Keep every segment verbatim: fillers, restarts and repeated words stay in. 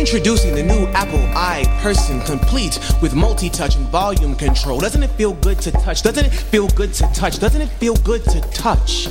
Introducing the new Apple i Person Complete with multi-touch and volume control. Doesn't it feel good to touch? Doesn't it feel good to touch? Doesn't it feel good to touch?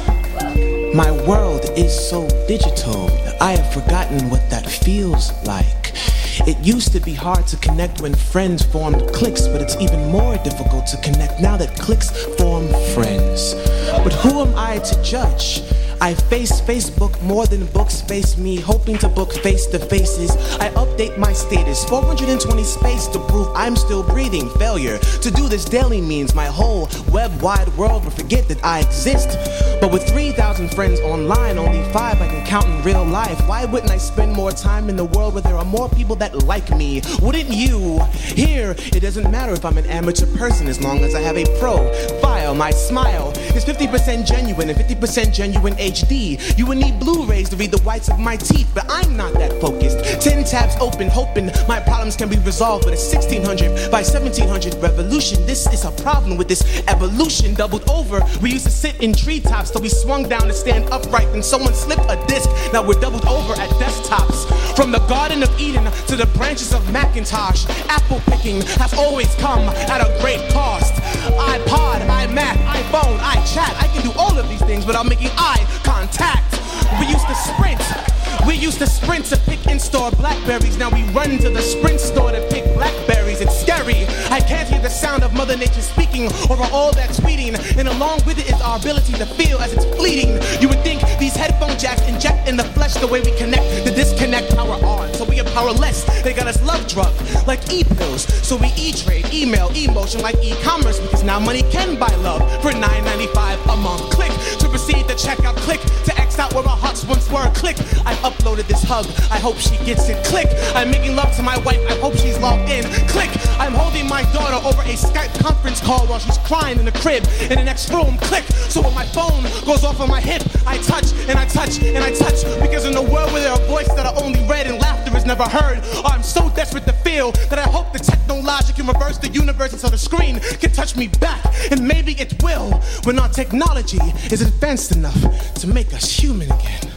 My world is so digital, I have forgotten what that feels like. It used to be hard to connect when friends formed cliques, but it's even more difficult to connect now that cliques form friends. But who am I to judge? I face Facebook more than books face me, hoping to book face-to-faces. I update my status, four hundred twenty space to prove I'm still breathing. Failure to do this daily means my whole web-wide world will forget that I exist. But with three thousand friends online, only five I can count in real life. Why wouldn't I spend more time in the world where there are more people that like me? Wouldn't you? Here, it doesn't matter if I'm an amateur person as long as I have a profile. My smile is fifty percent genuine and fifty percent genuine H D. You would need Blu-rays to read the whites of my teeth, but I'm not that focused. Ten tabs open, hoping my problems can be resolved with a sixteen hundred by seventeen hundred revolution. This is a problem with this evolution. Doubled over, we used to sit in treetops till we swung down to stand upright and someone slipped a disc. Now we're doubled over at desktops. From the Garden of Eden to the branches of Macintosh, apple picking has always come at a great cost. iPod, iMac, iPhone, iChat, I can do all of these things without making eye contact. We used to sprint. We used to sprint to pick in-store blackberries. Now we run to the Sprint store to pick blackberries. It's scary. I can't hear the sound of Mother Nature speaking over all that tweeting. And along with it is our ability to feel as it's fleeting. You would think these headphone jacks inject in the flesh the way we connect the disconnect power on. So we are powerless. They got us love drug like e-pills. So we e-trade, email, emotion like e-commerce, because now money can buy love for nine ninety-five a month. Click to proceed to check out. Click to X out where our hearts once were. Click. I've uploaded this hug. I hope she gets it. Click. I'm making love to my wife. I hope she's logged in. Click. I'm holding my daughter over a Skype conference call while she's crying in the crib in the next room. Click. So when my phone goes off on my hip, I touch and I touch and I touch, because in a world where there are voices that are only read and laughter is never heard, I'm so desperate to feel that I hope the technology can reverse the universe and so the screen can touch me back. And maybe it will when our technology is advanced enough to make us human again.